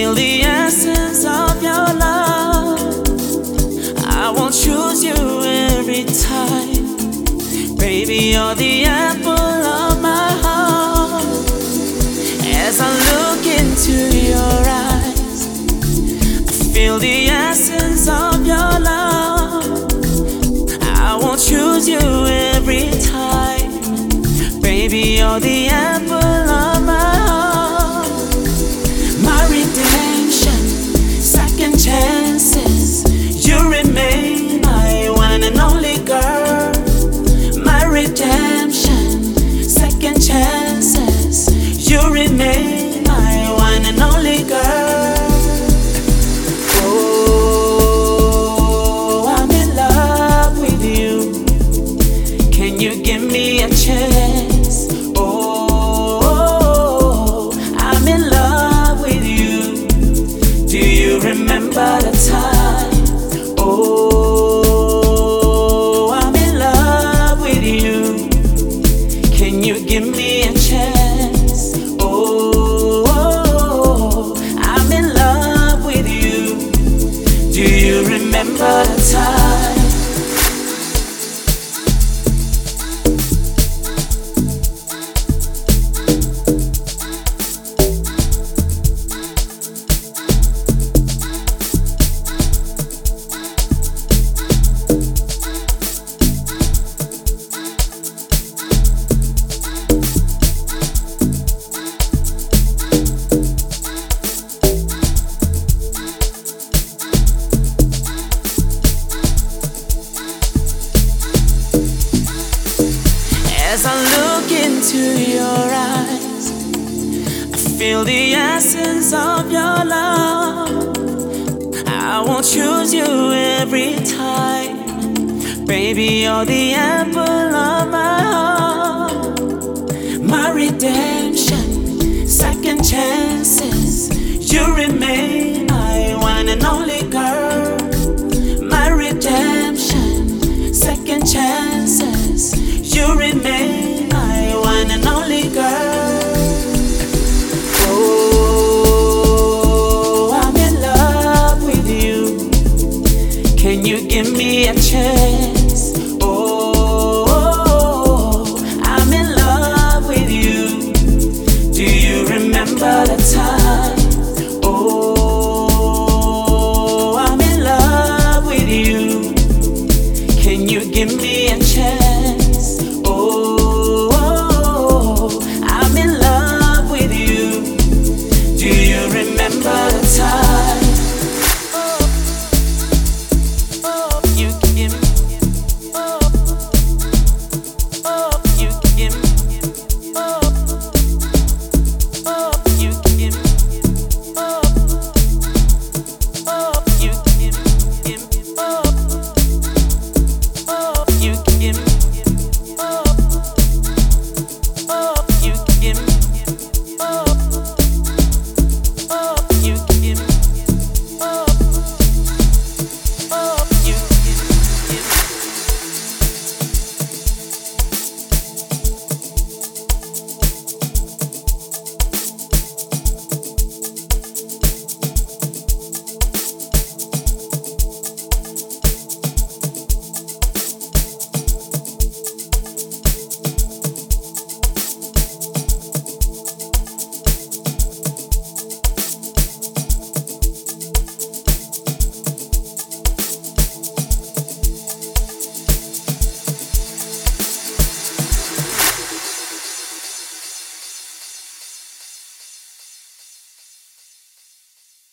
feel the essence of your love. I won't choose you every time. Baby, you're the apple of my heart. As I look into your eyes, I feel the essence of your love. I won't choose you every time. Baby, you're the apple of my heart. My redemption, second chances. You remain my one and only girl. My redemption, second chances. You remain my one and only girl. Oh, I'm in love with you. Can you give me a chance? Oh, I'm in love with you. Do you remember the time? Oh, I'm in love with you. Can you give me a chance? Oh, I'm in love with you. Do you remember the time? As I look into your eyes, I feel the essence of your love. I won't choose you every time. Baby, you're the apple of my heart. My redemption, second chances. You remain my one and only girl. My redemption, second chances. You remain my one and only girl. Oh, I'm in love with you. Can you give me a chance? Oh, I'm in love with you. Do you remember the time? Oh, I'm in love with you. Can you give me a chance?